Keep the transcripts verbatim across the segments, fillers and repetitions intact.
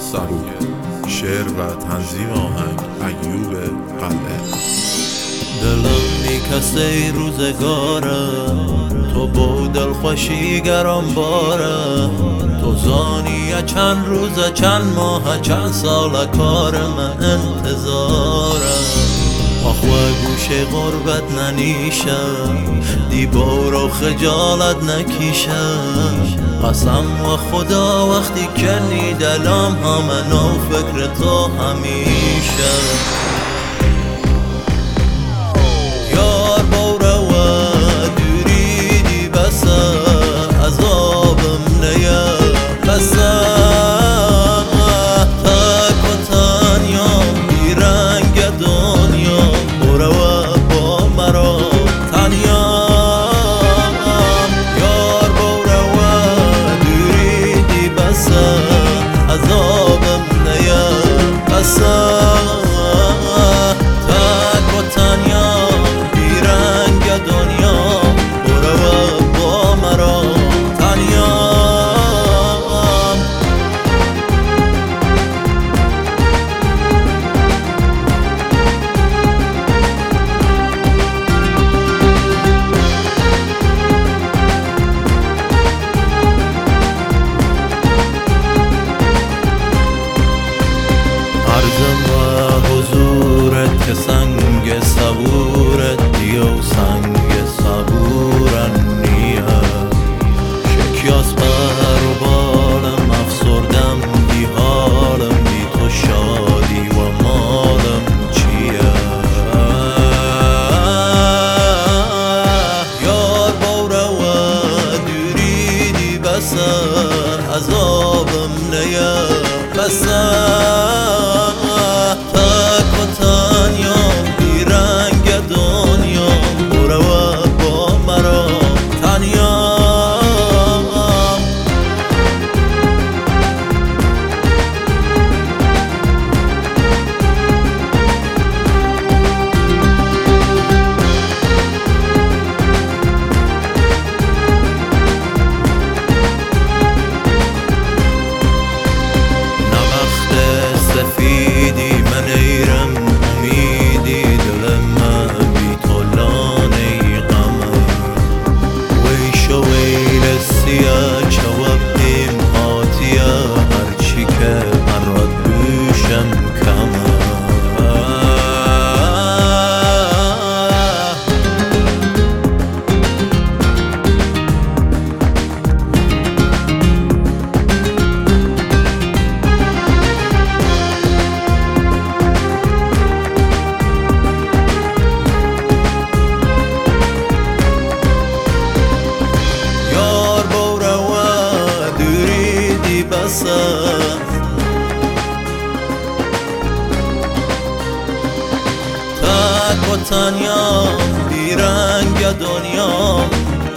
سبک. شعر و تنظیم آهنگ ایوب قلعه. دلم میکسه روزگاره، تو با دلخوشی گرم باره. تو زانیه چند روز چند ماه چند سال کار من انتظاره. آخوه گوشه غربت ننیشه، دیبار و خجالت نکیشه. قسم و خدا وقتی کنی دلم همه نو فکر تو همیشه. یار بوره و دوری دی بسه، عذابم نیه بسه. تک و تنیام بی رنگ دنیا، بوره و با مرا تنیام. یار بوره و دوری دی بسه، عذابم نیه بسه. که سنگ صبورت دیو سنگ صبورن نیه. شکیاس بر و بالم افسردم بی حالم، بی تو شادی و مالم چیه. یار بوره و دوری دی بسه، عذابم نیه بسه. سفیدی من ایرم امیدی دلم بی تو لانه غمم. ویش ویل سیاه چواب دیم هاتیه، هرچی که من رد بوشم کمه. تک و تنیام بی رنگ دنیام.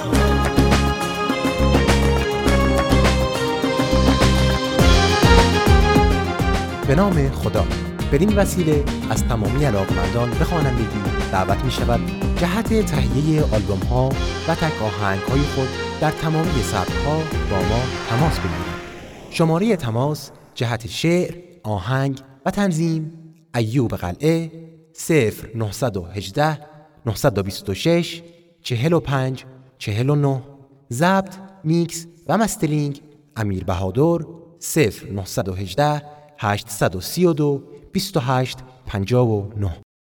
به نام خدا. بدین وسیله از تمامی علاقمندان به خوانندگی دعوت می شود جهت تهیه آلبوم ها و تک آهنگ های خود در تمامی سبک ها با ما تماس بگیرید. شماره تماس جهت شعر، آهنگ و تنظیم ایوب قلعه صفر نهصد و هجده نهصد و بیست و شش چهل و پنج چهل و نه. ضبط، میکس و مسترینگ امیر بهادر صفر نهصد و هجده هشتصد و سی و دو بیست و هشت پنجاه و نه.